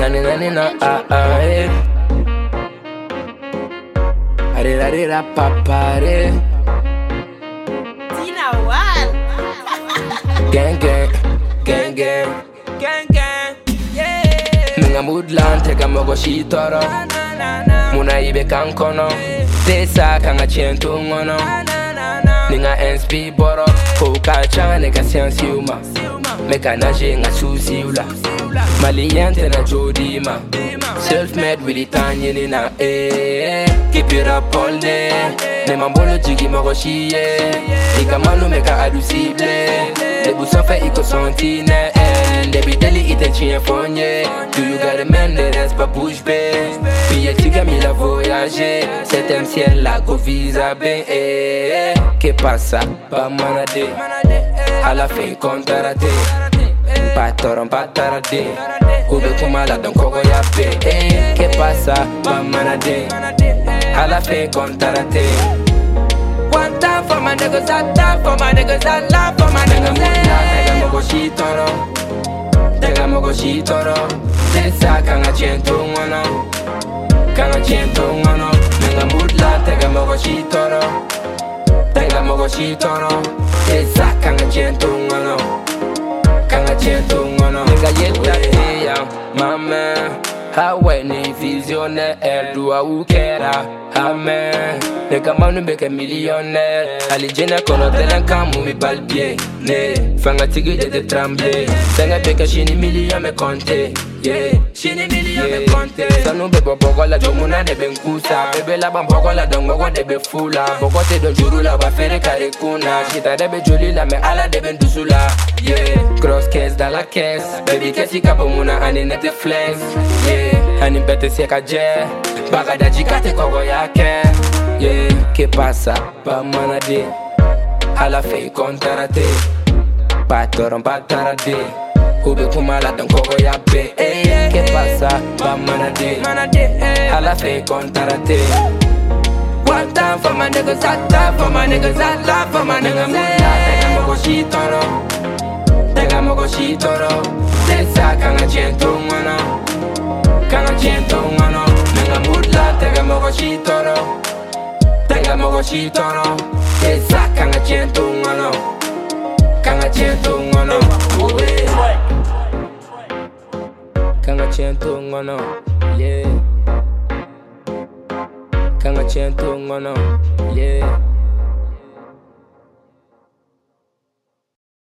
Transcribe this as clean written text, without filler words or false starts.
nani nani na eh. Arira papare. Tina One. Gang gang, gang gang, Gang gang. Yeah. minga moodland tega mogo shitoro. Muna ibe kankono. Desa kanga chiento ngono. Ninga NSP boro. Koka changa nega siansi uma. Meka naje nga susi ula. Maliente na jodima. Self-made with it tanyini na Keep it up all day. Nema mbolo jigi mogo shiye. Ika manu meka adusible. Debu sofe iko sontine. Debi deli ite chien fonye. Do you got a man that has pas bouche bée? Puis tiga mi la voyager. Cet ciel la go visa ben Que pasa pa manade. A la fin contarate. Patoron patarade. Ube kumala don kogo ya pe. Que pasa pa manade. A la fin contarate. One time for my niggas, I die for my niggas, I lie for my niggas. Tega mogo shitoro. Tega mogo shitoro. Desa kanga chiento ngono. Kanga chiento ngono. Menga mudla tega mogo shitoro. Tega mogo shitoro. Desa kanga chiento ngono. Kanga chiento ngono. Menga yeta teya, mama. Hawe ni visionnaire, doa ukera, amen. Nega manu beke millionnaire. Alijena kono telen kamu mi balbie. Ne, fanga tigi de tremble. Senga beke shini million me compte. Yeah, shini million me compte. Sanu bebo bogola jomuna de benkusa. Bebe la bambogola dongogo de be fula. Bogote don juru la ba fere kare kuna. Shita de be joli la me ala de ben dusula. Yeah, cross case dans la caisse. Baby kesi kapo muna ane nete flex. Yeah, hani bete seka je. Bagada jikate kogo yake. Yeah, que pasa pa manade. A la fin contarate. Patoron patarade. Ube kumala don kogo ya pe. Que pasa pa manade. A la fin contarate. One time for my niggas, I die for my niggas, I lie for my niggas. Tega mogo shitoro. Tega mogo shitoro. Desa kanga chiento ngono. Kanga chiento ngono. Menga mudla tega mogo shitoro. Tega mogo shitoro. Desa kanga chiento ngono. Kanga chiento ngono. Kanga chiento ngono. Yeah. Kanga chiento ngono. Yeah.